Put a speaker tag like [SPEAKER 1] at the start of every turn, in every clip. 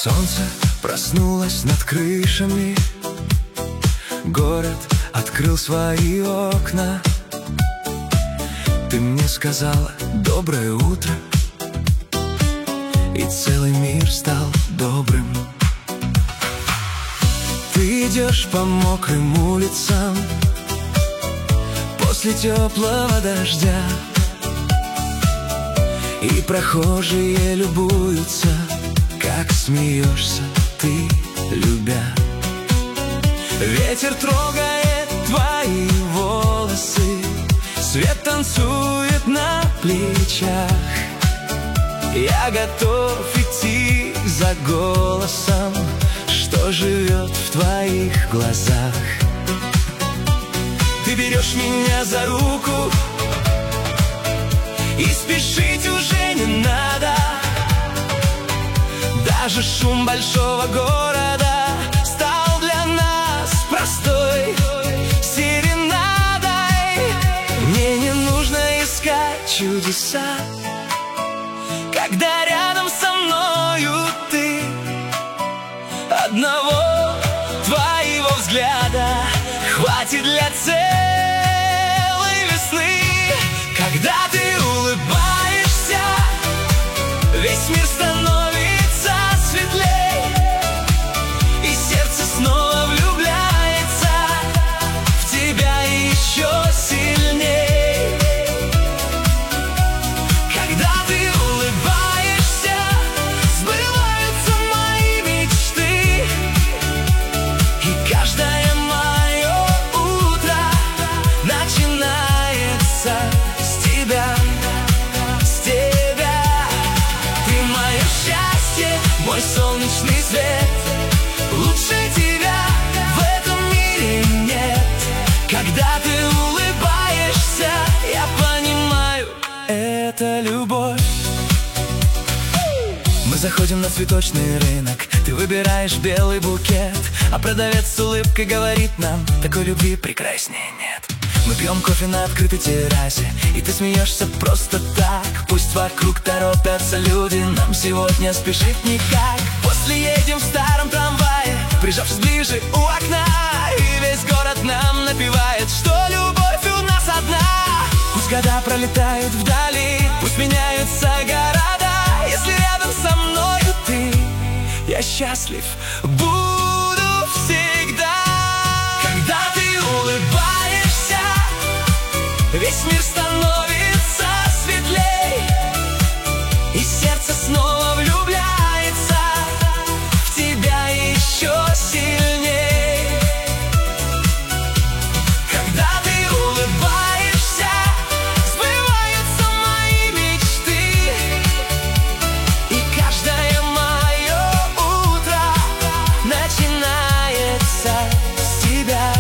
[SPEAKER 1] Солнце проснулось над крышами, город открыл свои окна. Ты мне сказала доброе утро, и целый мир стал добрым. Ты идешь по мокрым улицам после теплого дождя, и прохожие любуются, как смеешься ты, любя. Ветер трогает твои волосы, свет танцует на плечах. Я готов идти за голосом, что живет в твоих глазах. Ты берешь меня за руку, и спешить уже не надо. Даже шум большого города стал для нас простой серенадой. Мне не нужно искать чудеса, когда рядом со мною ты. Одного твоего взгляда хватит для целой весны. Когда ты улыбаешься, весь мир становится светлей, и сердце снова влюбляется в тебя еще сильней. Когда ты улыбаешься, сбываются мои мечты, и каждое мое утро начинается с тебя. Мой солнечный свет, лучше тебя в этом мире нет. Когда ты улыбаешься, я понимаю, это любовь. Мы заходим на цветочный рынок, ты выбираешь белый букет, а продавец с улыбкой говорит нам: такой любви прекраснее нет. Мы пьем кофе на открытой террасе, и ты смеешься просто так. Пусть вокруг торопятся люди, нам сегодня спешить никак. После едем в старом трамвае, прижавшись ближе у окна, и весь город нам напевает, что любовь у нас одна. Пусть года пролетают вдали, пусть меняются города, если рядом со мною ты, я счастлив буду всегда. Когда ты улыбаешься, весь мир становится светлей, и сердце снова влюбляется в тебя еще сильней. Когда ты улыбаешься, сбываются мои мечты, и каждое мое утро начинается с тебя.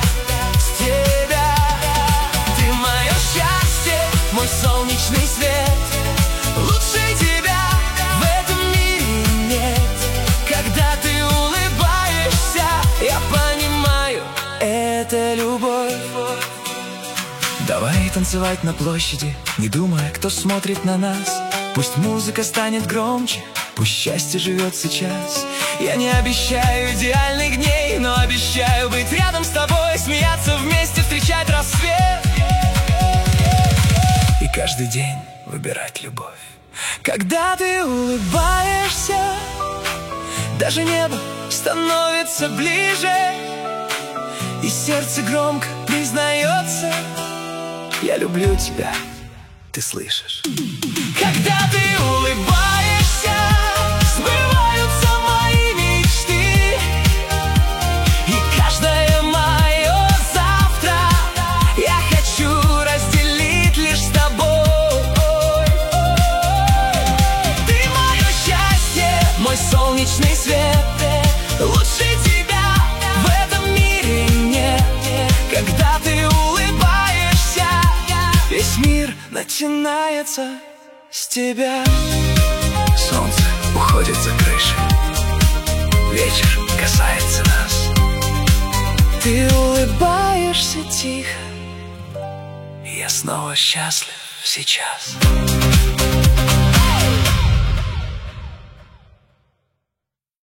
[SPEAKER 1] Мой солнечный свет, лучше тебя в этом мире нет. Когда ты улыбаешься, я понимаю, это любовь. Давай танцевать на площади, не думая, кто смотрит на нас. Пусть музыка станет громче, пусть счастье живет сейчас. Я не обещаю идеальных дней, но обещаю быть рядом с тобой, смеяться вместе, встречать рассвет, и каждый день выбирать любовь. Когда ты улыбаешься, даже небо становится ближе, и сердце громко признается: я люблю тебя, ты слышишь? Когда ты улыбаешься, сбываются мои мечты, и каждое мое завтра я хочу разделить лишь с тобой. Ты мое счастье, мой солнечный свет, лучше тебя в этом мире нет. Когда ты улыбаешься, весь мир начинается с тебя. Солнце уходит за крыши, вечер касается нас. Ты улыбаешься тихо, и я снова счастлив сейчас.